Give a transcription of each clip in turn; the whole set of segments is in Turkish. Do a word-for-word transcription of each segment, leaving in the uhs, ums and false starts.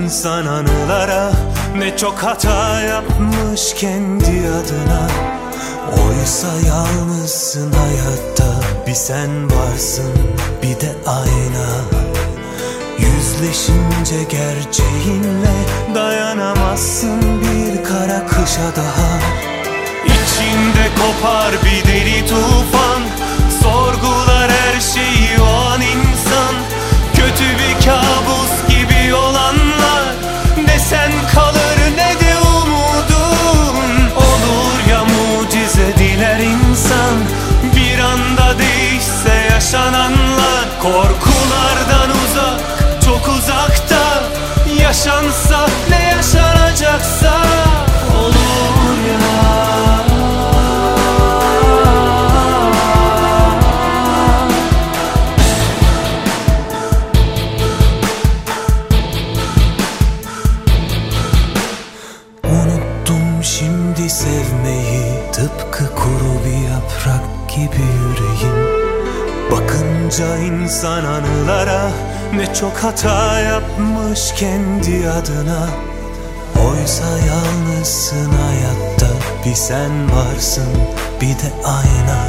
insan anılara, ne çok hata yapmış kendi adına. Oysa yalnızsın hayatta, bir sen varsın bir de ayna. Yüzleşince gerçeğinle dayanamazsın bir kara kışa daha. İçinde kopar bir deli tufan, sorgular her şeyi o an insan. Kötü bir kabus gibi olanlar, ne sen kalır ne de umudun. Olur ya mucize diler insan, bir anda değişse yaşananlar. Korkulardan uzak, çok uzakta, yaşansa ne yaşanacaksa olur ya. Unuttum şimdi sevmeyi, tıpkı kuru bir yaprak gibi yüreğim. Bakınca insan anılara, ne çok hata yapmış kendi adına. Oysa yalnızsın hayatta, bir sen varsın bir de ayna.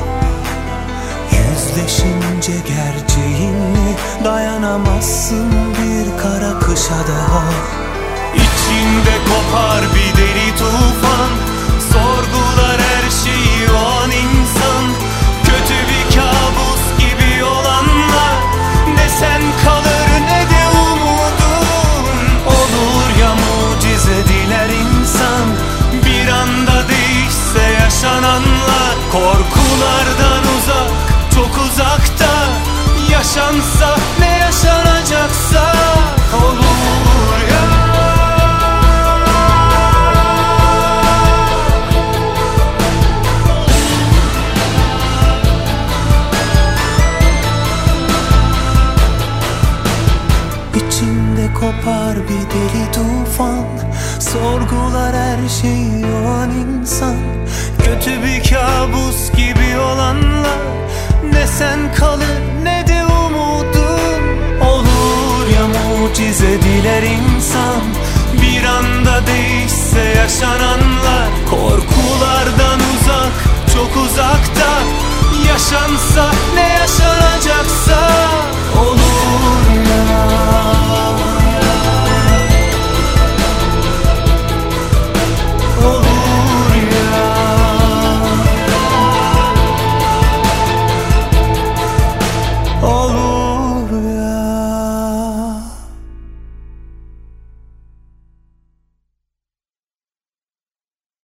Yüzleşince gerçeğinle dayanamazsın bir kara kışa daha. İçinde kopar bir deli tufan, sorgular her şeyi o an insan. Kötü bir kabus gibi olanlar, ne sen kalır ne de umudun. Olur ya mucize diler insan, bir anda değişse yaşananlar. Korkulardan uzak, çok uzakta, yaşansa ne yaşanacaksa olur ya. İçinde kopar bir deli tufan, sorgular her şeyi o an insan. Kötü bir kabus gibi olanlar, ne sen kalır ne de umudun. Olur ya mucize diler insan, bir anda değişse yaşananlar. Korkulardan uzak, çok uzakta, yaşansa